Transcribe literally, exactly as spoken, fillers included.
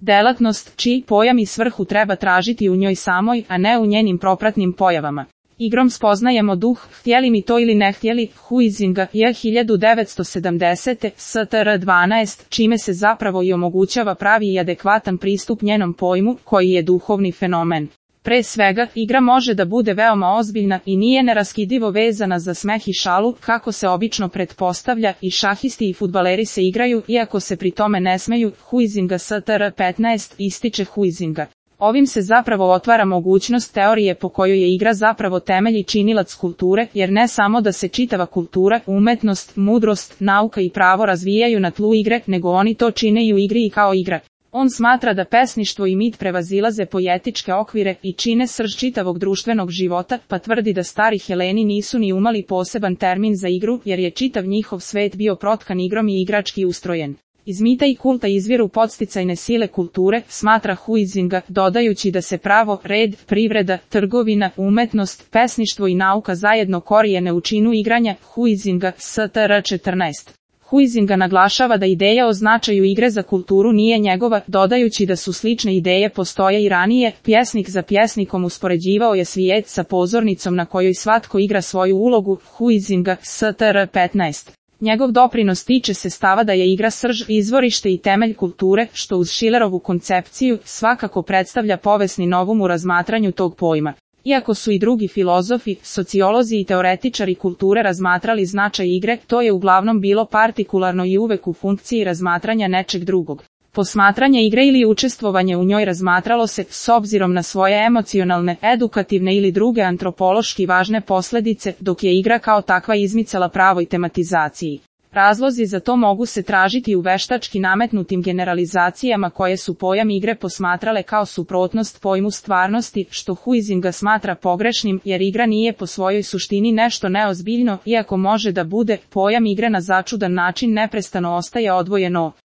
Delatnost, čiji pojam i svrhu treba tražiti u njoj samoj, a ne u njenim propratnim pojavama. Igrom spoznajemo duh, htjeli mi to ili ne htjeli, Huizinga je hiljadu devetsto sedamdesete. S T R dvanaest, čime se zapravo i omogućava pravi i adekvatan pristup njenom pojmu, koji je duhovni fenomen. Pre svega, igra može da bude veoma ozbiljna i nije neraskidivo vezana za smeh i šalu, kako se obično pretpostavlja, i šahisti i fudbaleri se igraju, iako se pri tome ne smeju. Huizinga S T R petnaest ističe Huizinga. Ovim se zapravo otvara mogućnost teorije po kojoj je igra zapravo temelj i činilac kulture, jer ne samo da se čitava kultura, umetnost, mudrost, nauka i pravo razvijaju na tlu igre, nego oni to čine i u igri i kao igra. On smatra da pesništvo i mit prevazilaze poetičke okvire i čine srž čitavog društvenog života, pa tvrdi da stari Heleni nisu ni umali poseban termin za igru, jer je čitav njihov svet bio protkan igrom i igrački ustrojen. Iz mita i kulta izviru podsticajne sile kulture, smatra Huizinga, dodajući da se pravo, red, privreda, trgovina, umetnost, pesništvo i nauka zajedno korijene u činu igranja. Huizinga S T R četrnaest. Huizinga naglašava da ideja o značaju igre za kulturu nije njegova, dodajući da su slične ideje postoje i ranije. Pjesnik za pjesnikom uspoređivao je svijet sa pozornicom na kojoj svatko igra svoju ulogu. Huizinga S T R petnaest. Njegov doprinos tiče se stava da je igra srž, izvorište i temelj kulture, što uz Schillerovu koncepciju svakako predstavlja povesni novum u razmatranju tog pojma. Iako su i drugi filozofi, sociolozi i teoretičari kulture razmatrali značaj igre, to je uglavnom bilo partikularno i uvek u funkciji razmatranja nečeg drugog. Posmatranje igre ili učestvovanje u njoj razmatralo se, s obzirom na svoje emocionalne, edukativne ili druge antropološki važne posljedice, dok je igra kao takva izmicala pravoj tematizaciji. Razlozi za to mogu se tražiti u veštački nametnutim generalizacijama koje su pojam igre posmatrale kao suprotnost pojmu stvarnosti, što Huizinga smatra pogrešnim, jer igra nije po svojoj suštini nešto neozbiljno, iako može da bude. Pojam igre na začudan način neprestano ostaje odvojeno